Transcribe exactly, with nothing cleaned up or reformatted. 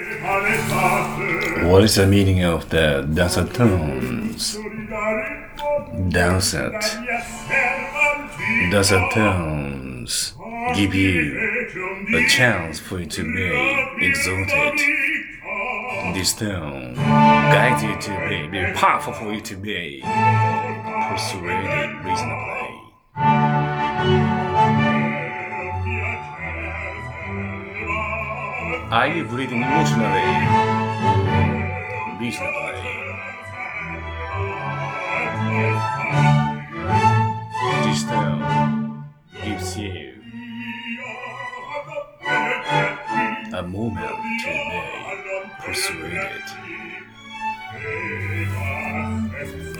What is the meaning of the dulcet tones? Dulcet. Dulcet tones give you a chance for you to be exalted. This tone guides you to be, be powerful for you to be persuaded reasonably. Are you breathing emotionally or reasonably? This tone gives you a moment to be persuaded.